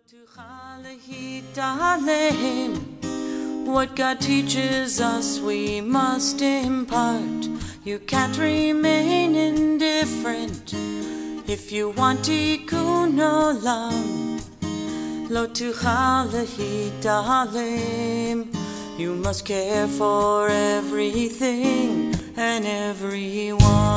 What God teaches us we must impart. You can't remain indifferent if you want tikkun olam. Lo tuchal להתעלם. You must care for everything and everyone.